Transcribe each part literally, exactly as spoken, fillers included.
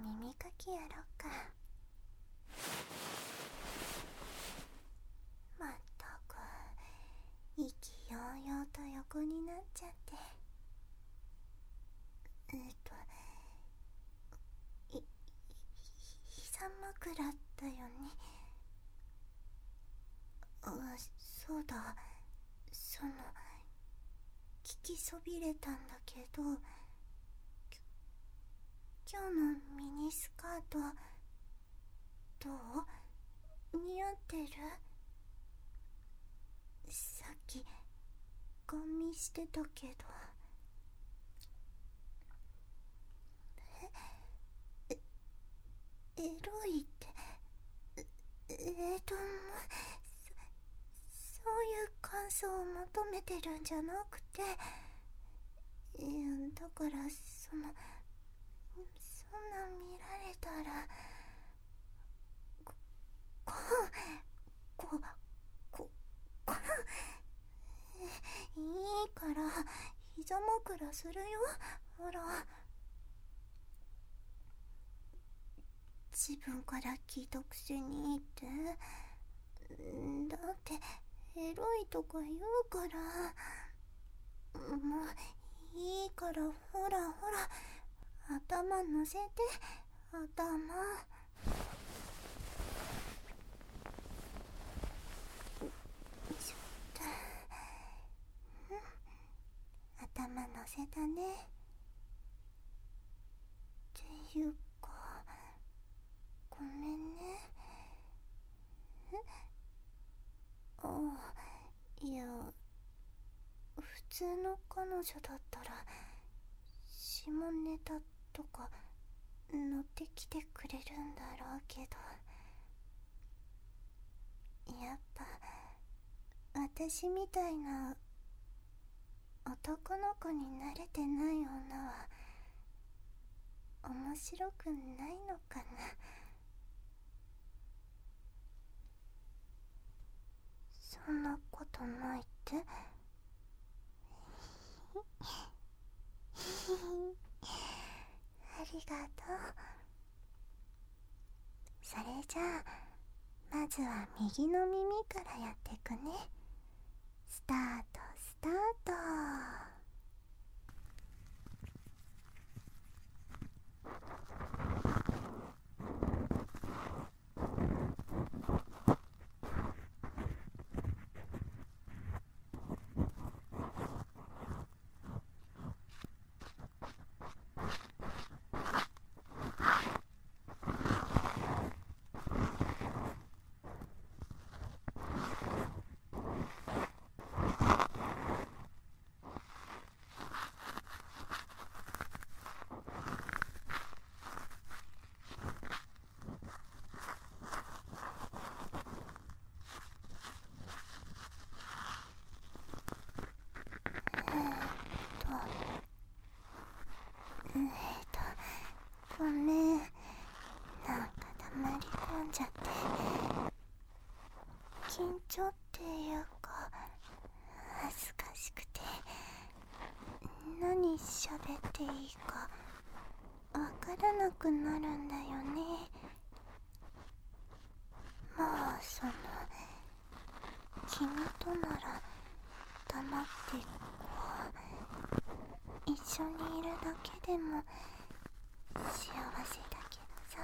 耳かきやろうか。まったく意気揚々と横になっちゃって。えっとい膝枕だよね。あ、そうだ。その聞きそびれたんだけど、今日のミニスカートどう？似合ってる？さっきガン見してたけど。え、え、エロいって、え、えーと、そ、そういう感想を求めてるんじゃなくて、いや、だからその、そんな見られたら、こ、こ、こ、こ、こ、いいから膝枕するよ。ほら、自分から聞いたくせにって。だってエロいとか言うから。もういいから、ほらほら、頭乗せて。頭。ちょっと、頭乗せたね。っていうか、ごめんね。ああ、いや、普通の彼女だったら下ネタとか乗ってきてくれるんだろうけど、やっぱ私みたいな男の子に慣れてない女は面白くないのかな。そんなことないって。ありがとう。それじゃあまずは右の耳からやってくね。スタートスタート。えーと、ごめん。なんか黙り込んじゃって。緊張っていうか、恥ずかしくて、何喋っていいかわからなくなるんだよね。まあ、その、君となら黙ってこう、一緒にいるだけでも幸せだけどさ。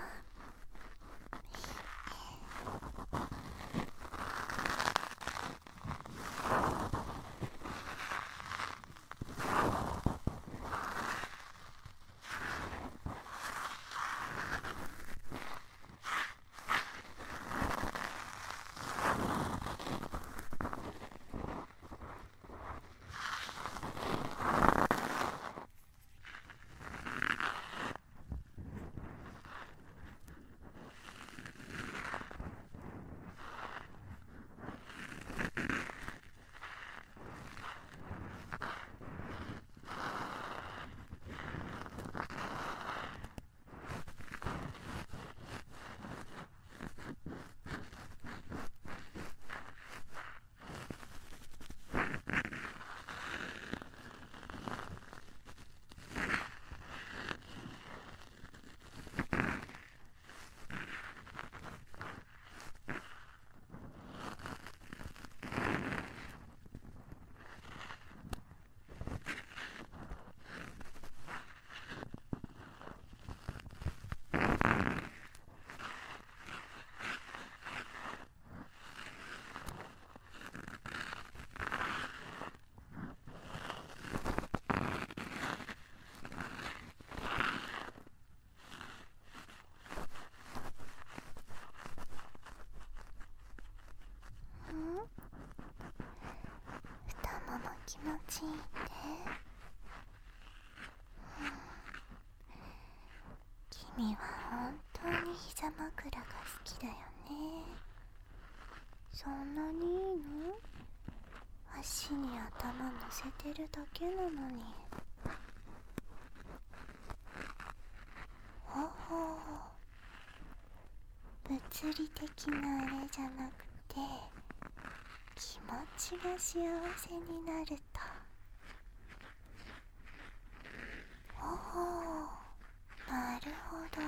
気持ちいいって、うん、君は本当に膝枕が好きだよね。そんなにいいの？足に頭乗せてるだけなのに。ほほう、物理的なあれじゃなくて気持ちが幸せになると。ほほう、なるほど。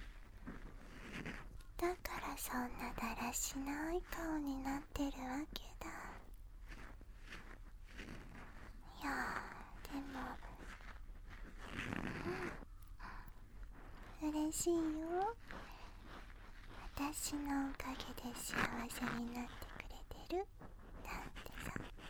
だからそんなだらしない顔になってるわけだ。いやでも、うん、嬉しいよ。私のおかげで幸せになってくれてるなんてさ。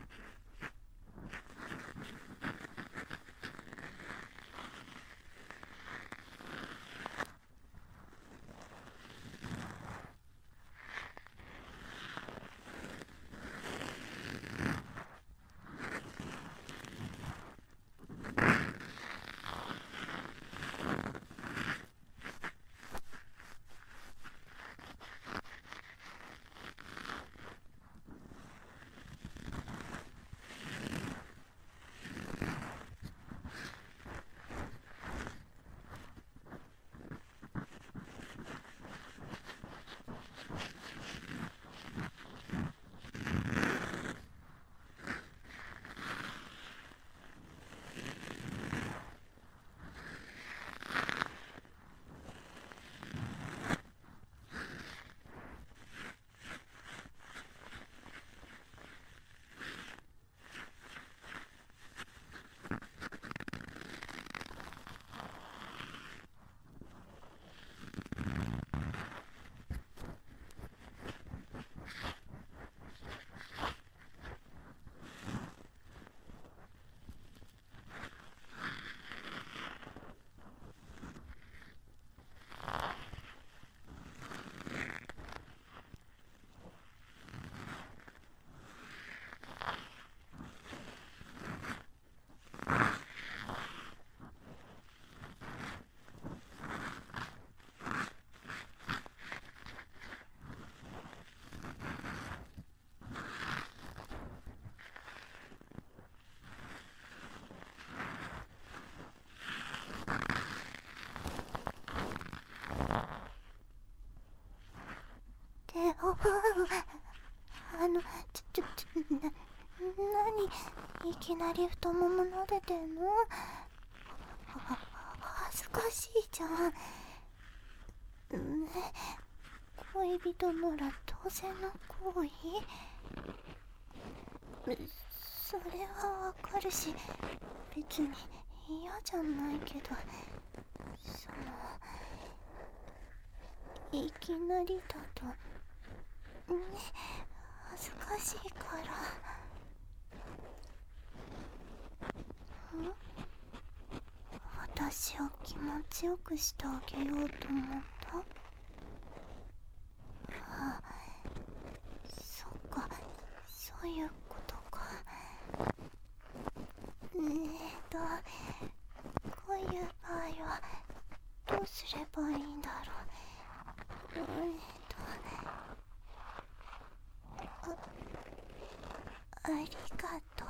あの、ちょ、ちょ、ちょ、な、なに、いきなり太もも撫でてんの？は、恥ずかしいじゃん。ね、恋人なら当然の行為？それはわかるし、別に嫌じゃないけど、その、いきなりだと、ね、恥ずかしいから。ん？私を気持ちよくしてあげようと思った？ああ、そっか、そういうことか。えーと、こういう場合はどうすればいいんだろう。えーと、あ、ありがとう。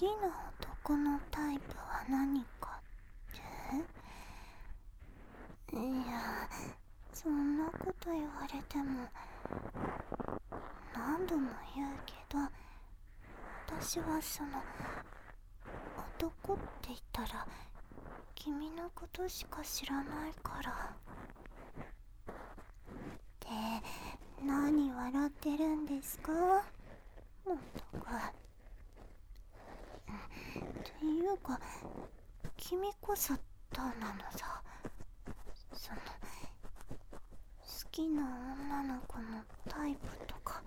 きな男のタイプは何かって？いや、そんなこと言われても何度も言うけど、私はその男って言ったら君のことしか知らないから。って何笑ってるんですか、まったく。っていうか君こそどうなのさ、その好きな女の子のタイプとか。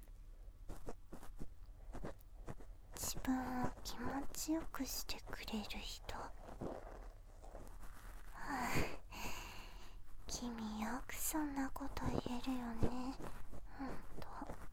自分を気持ちよくしてくれる人。はあ、君よくそんなこと言えるよね、ほんと。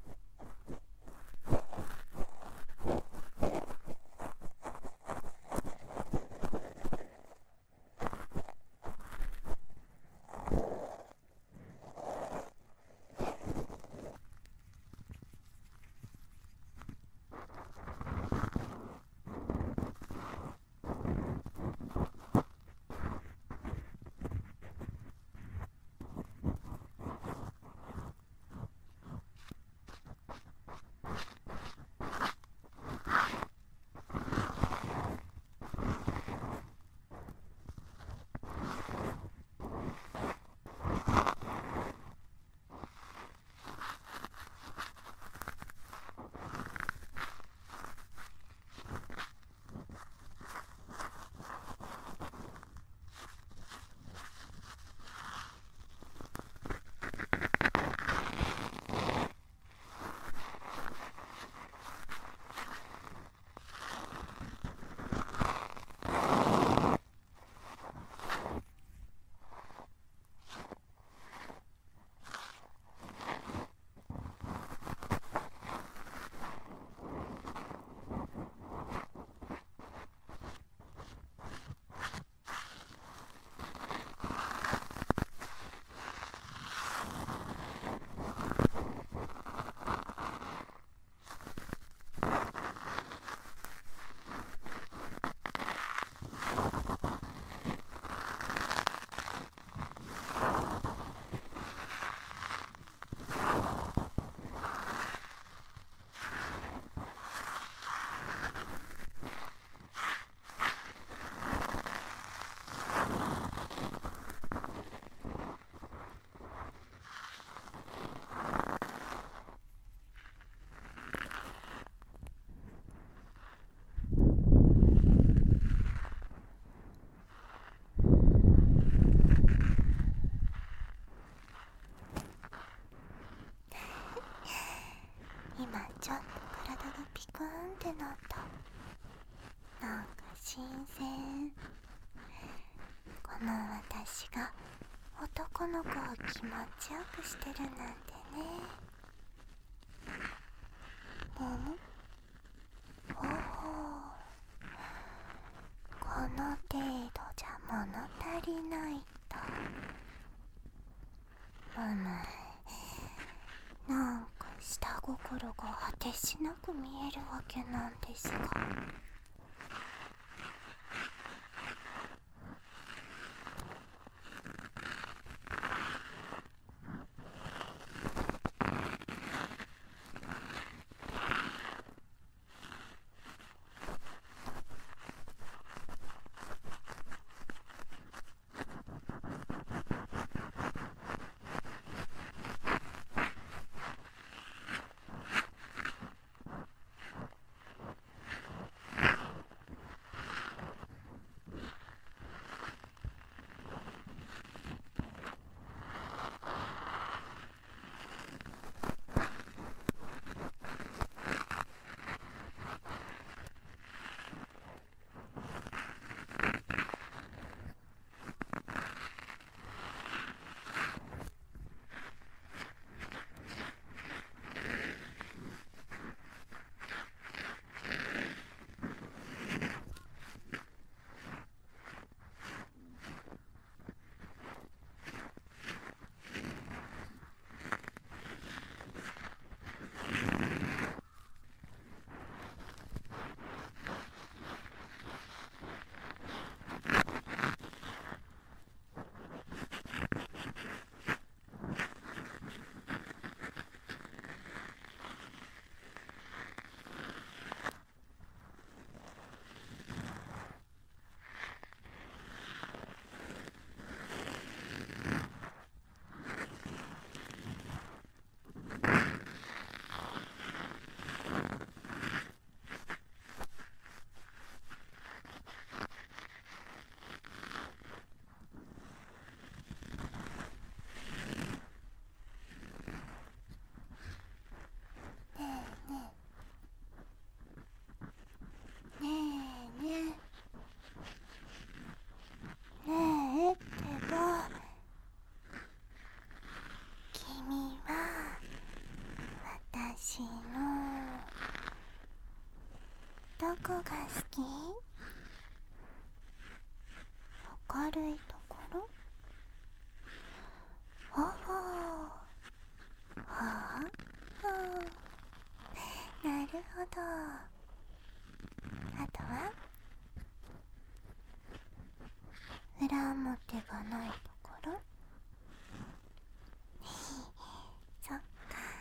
今ちょっと体がピクーンってなった。なんか新鮮。この私が男の子を気持ちよくしてるなんてね。うん？おお、この程度じゃ物足りないと。うむ、なんか下心が果てしなく見えるわけなんですが。 しいの。どこが好き？明るいところ？ほほう。はあ、なるほど。あとは裏表がないところ？そっか。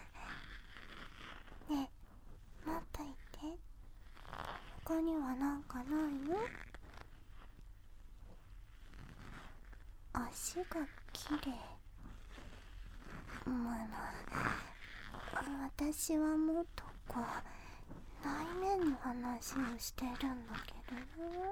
ねえ、もっと言って。他にはなんかないの？足がきれい。まあ、私はもっとこう内面の話をしてるんだけどな。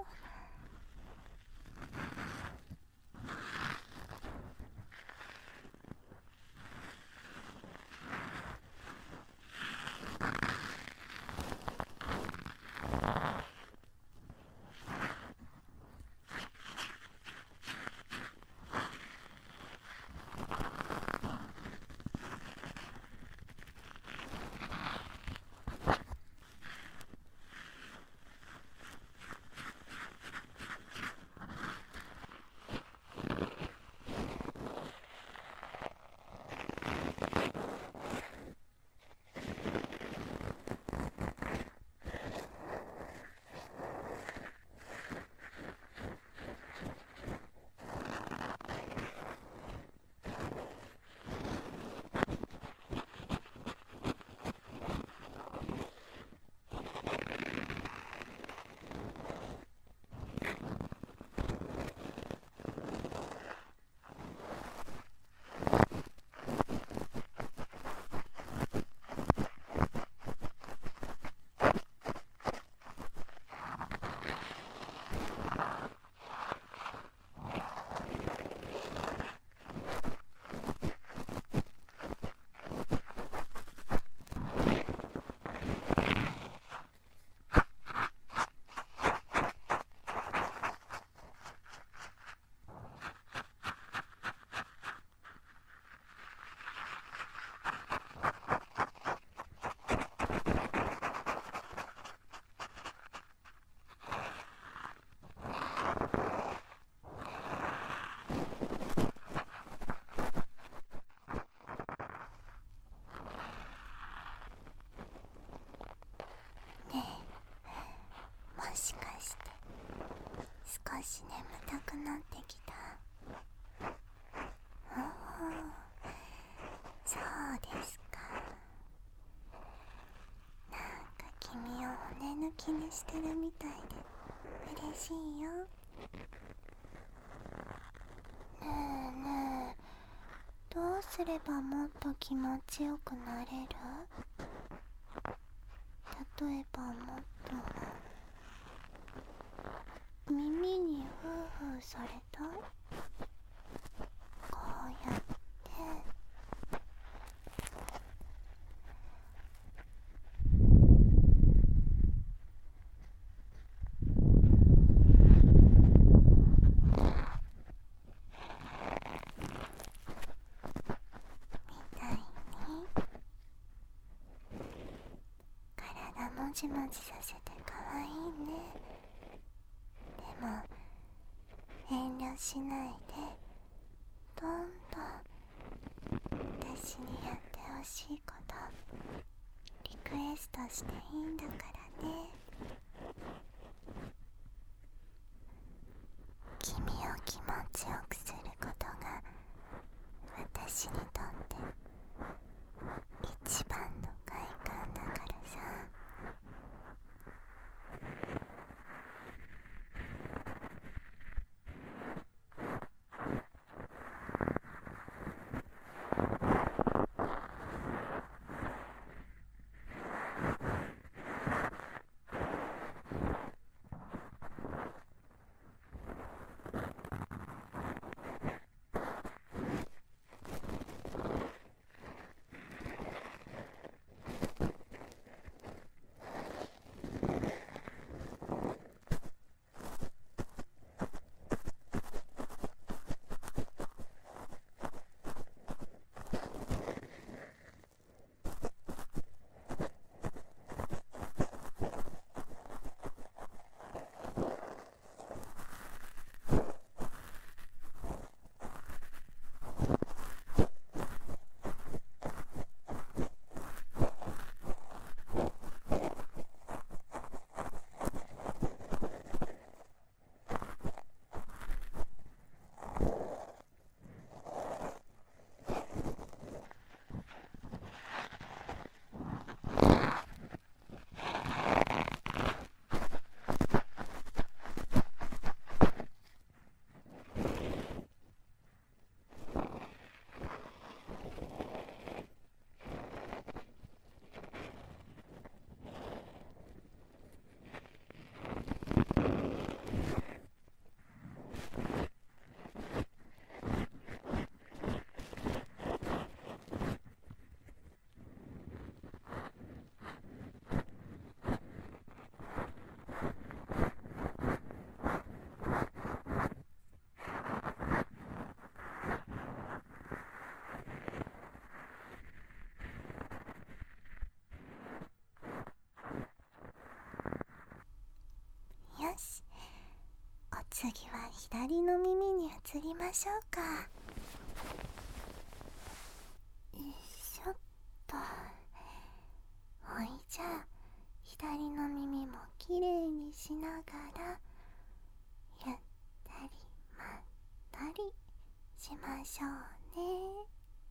もしかして少し眠たくなってきた？おお、そうですか。なんか君を骨抜きにしてるみたいで嬉しいよ。ねえねえ、どうすればもっと気持ちよくなれる？例えばもっと耳にフーフーされた？こうやってみたいに体もじもじさせてかわいいね。でも遠慮しないで、どんどん私にやってほしいことリクエストしていいんだからね。君を気持ちよくすることが私にとって一番の快感だからさ。 左の耳に移りましょうか。よいしょっと。ほいじゃあ左の耳もきれいにしながらゆったりまったりしましょうね。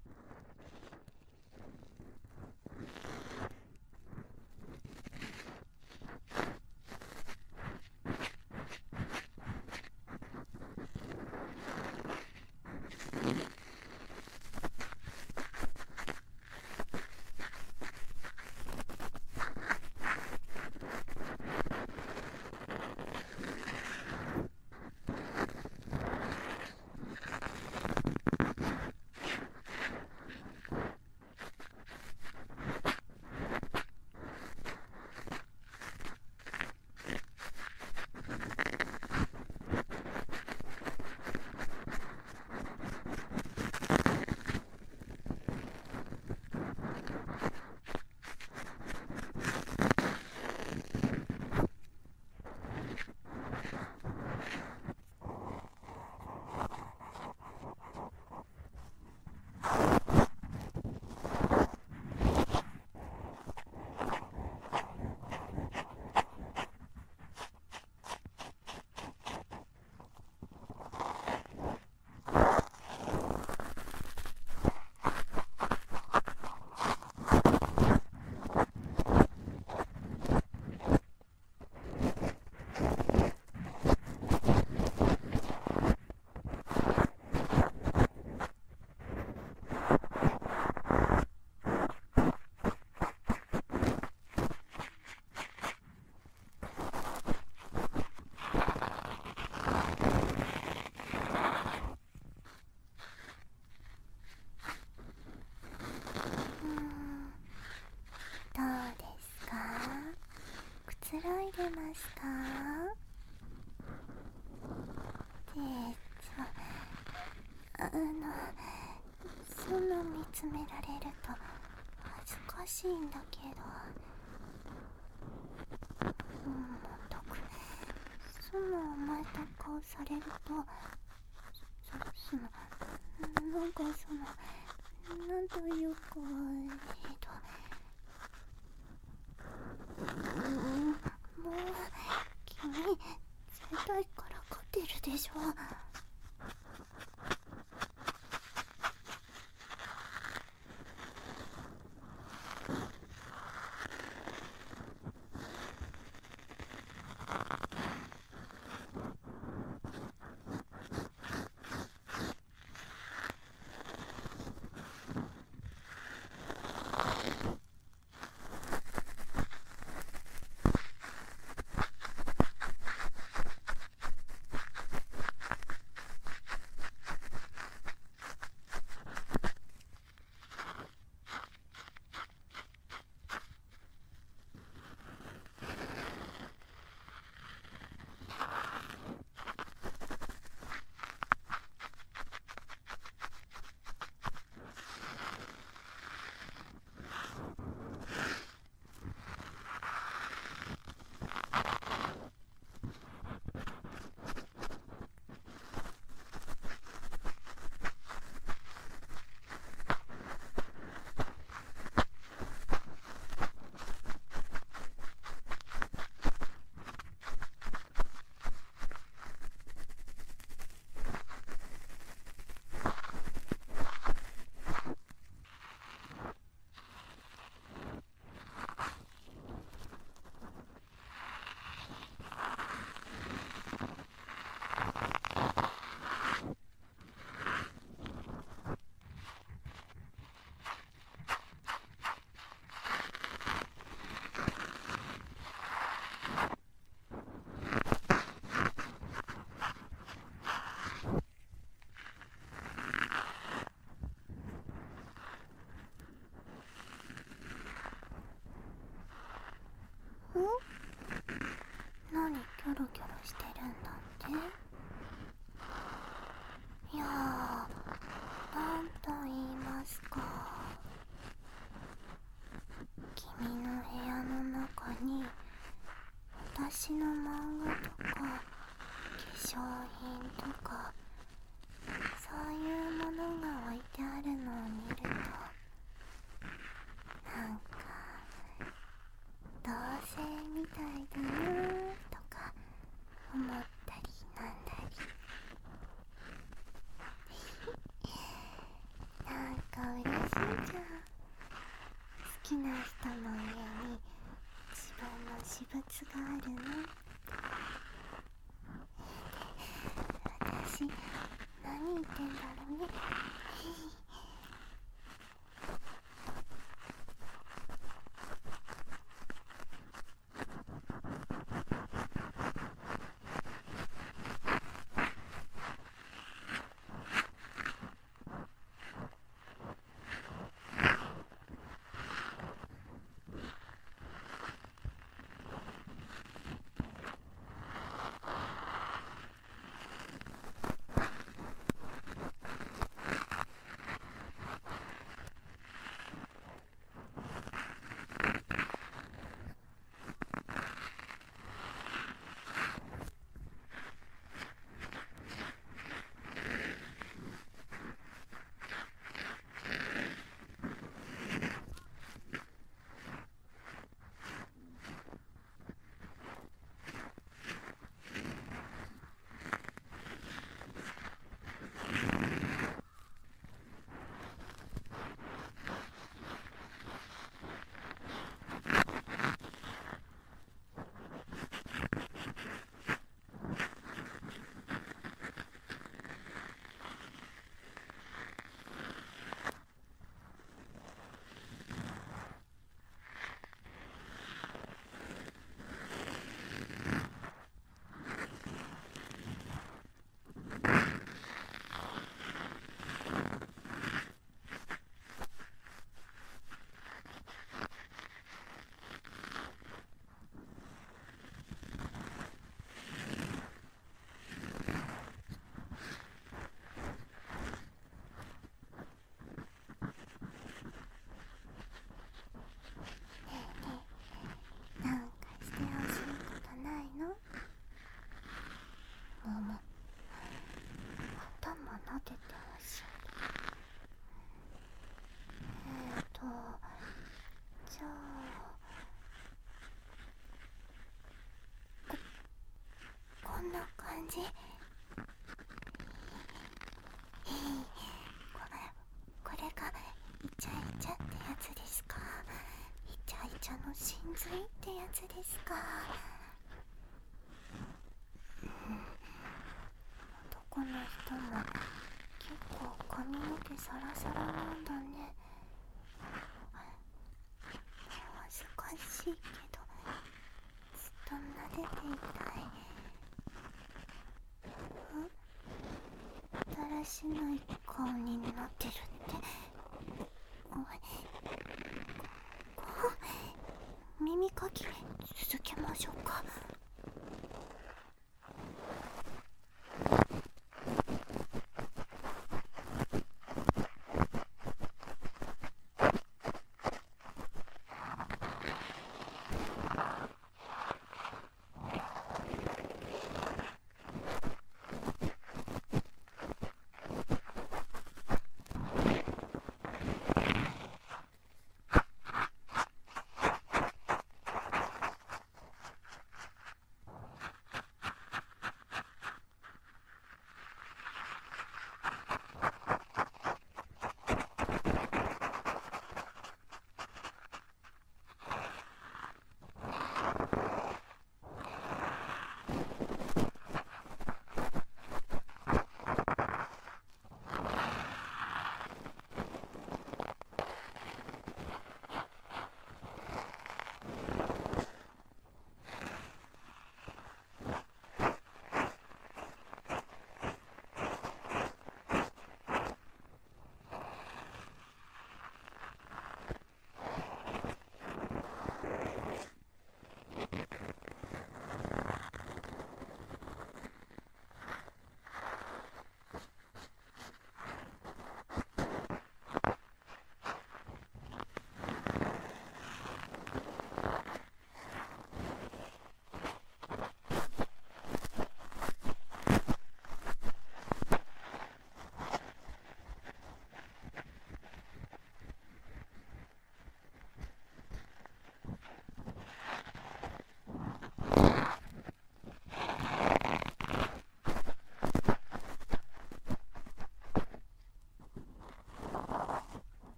どうですか？くつろいでますか？で、あの、そんな見つめられると恥ずかしいんだけど、うん、まったくそんな甘えた顔されると、そ、その、なんかその、なんというか、えっと、うん、もう、君、絶対からかってるでしょ。ん？何キョロキョロしてるんだって？いやー、なんと言いますか、君の部屋の中に私の漫画とか化粧品とかそういうものが置いてあるのを見ると、なんか同性みたいだなとか思ったりなんだりなんか嬉しいじゃん。好きな人の家に自分の私物があるの。私何言ってんだろうね。なんかしてほしいことないの？もも、頭撫でてほしい。えーとじゃあこ、こんな感じ？これ、これがイチャイチャってやつですか？イチャイチャの真髄ってやつですか？男の人も結構髪の毛サラサラなんだね。恥ずかしいけどずっと撫でていたい。ん？だらしない顔になってるっておい、こう耳かき続けましょうか。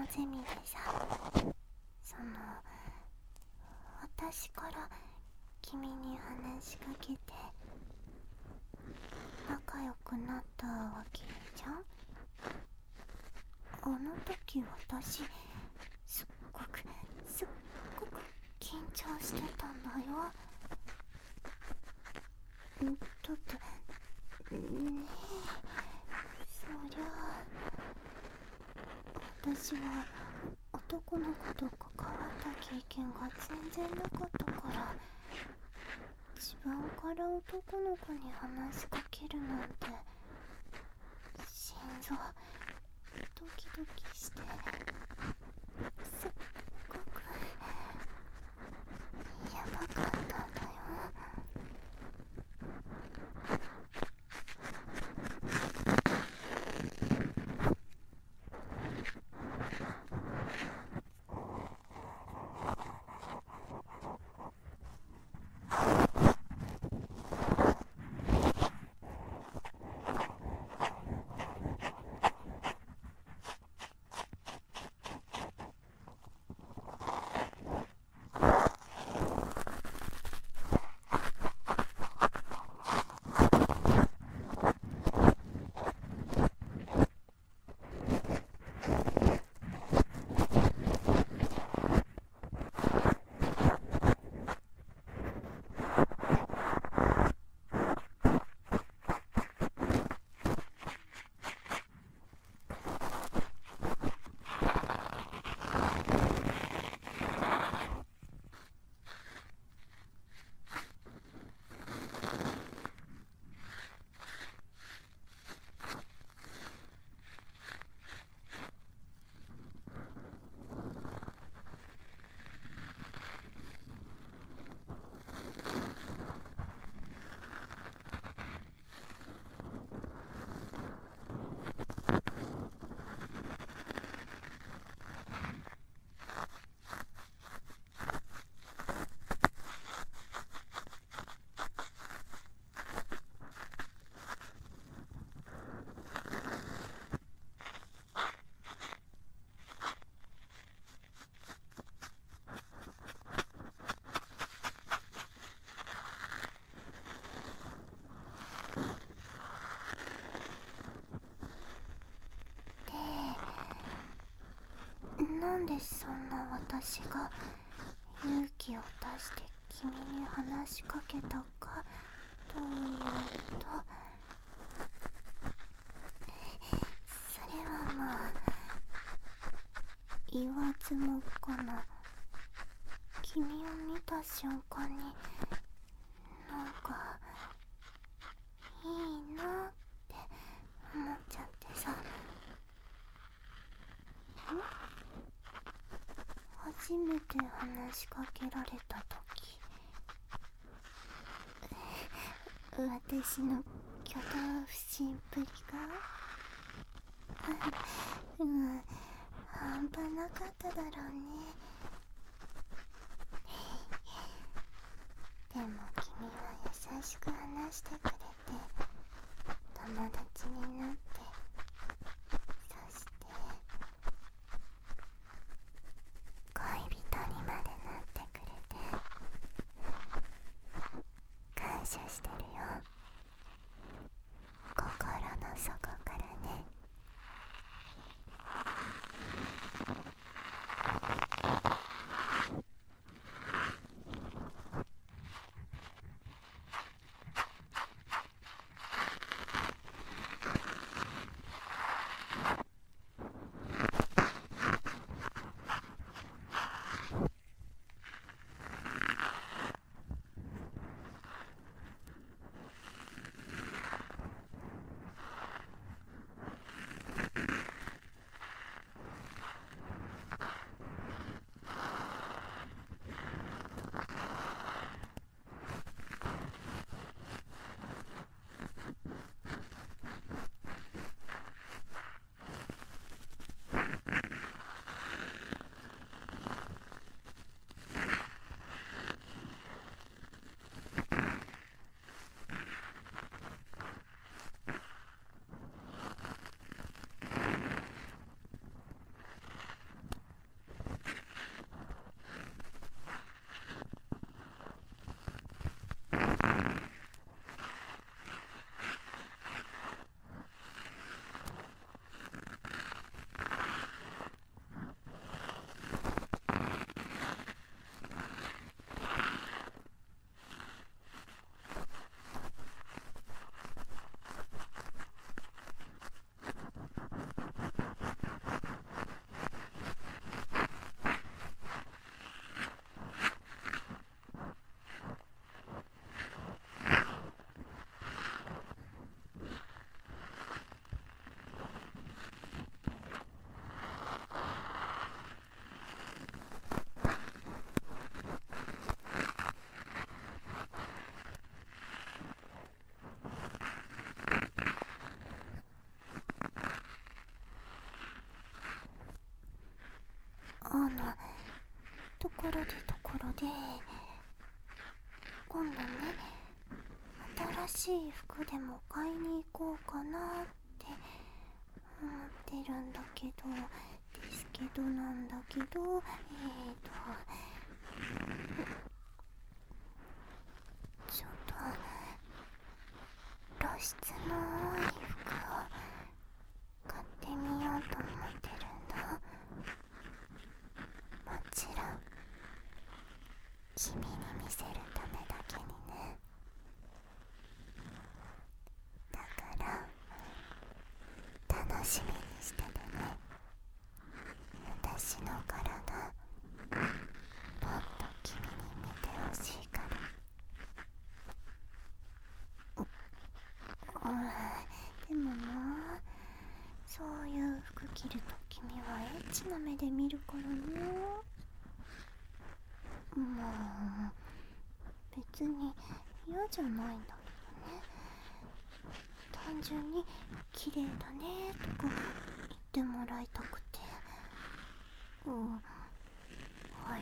ゼミでさ、その私から君に話しかけて仲良くなったわけじゃん。あの時私すっごくすっごく緊張してたんだよ。だってねえ、そりゃ私は男の子と関わった経験が全然なかったから、自分から男の子に話しかけるなんて心臓ドキドキしてすっごくやばかったんだよ。なんでそんな私が勇気を出して君に話しかけたかというと、それはまあ言わずもがな、君を見た瞬間になんかいいなって思っちゃってさ。ん？初めて話しかけられた時、私の挙動不審っぷりがうん半端なかっただろうね。でも君は優しく話してくれて友達になって、そして恋人にまでなってくれて感謝してるよ、心の底からね。 のところでところで今度ね、新しい服でも買いに行こうかなって思ってるんだけどですけどなんだけどえーとちょっと露出の多い服を買ってみようと思ってるんだ。もちろん君に見せるためだけにね。だから楽しみにしててね。私の体もっと君に見てほしいから。うん、でもな、そういう服着ると君はエッチな目で見るからね。もう別に嫌じゃないんだけどね。単純に綺麗だねとか言ってもらいたくて。うん、はい。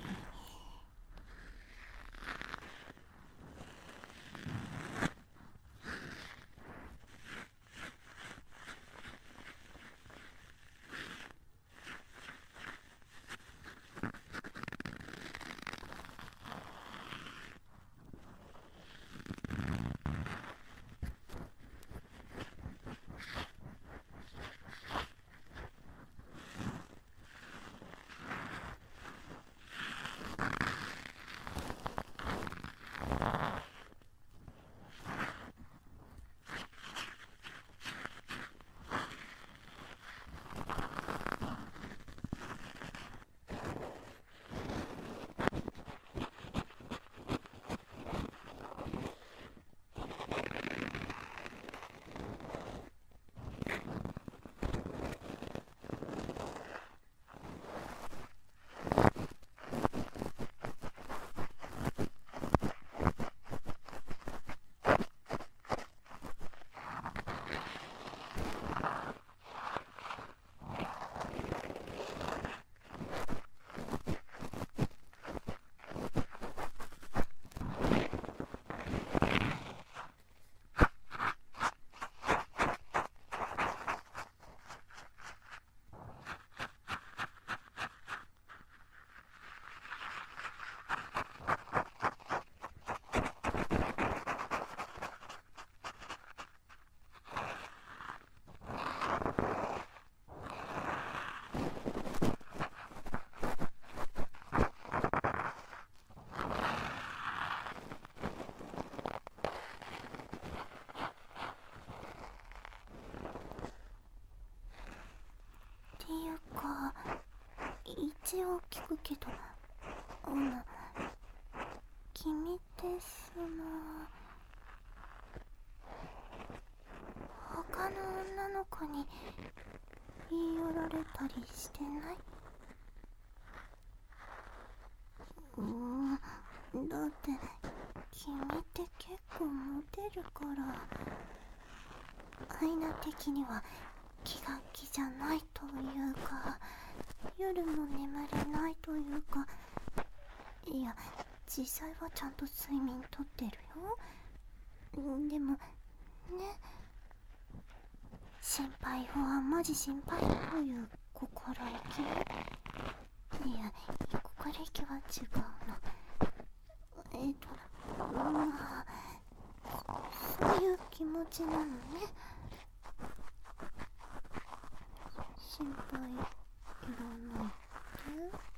っていうか一応聞くけど、あの君ってその他の女の子に言い寄られたりしてない？うーん、だって君って結構モテるからアイナ的には気が気じゃないというか、夜も眠れないというか、いや実際はちゃんと睡眠とってるよ。でもね、心配はマジ心配という心意気。いや心意気は違うの。えっとまあそういう気持ちなのね。心配いらないって。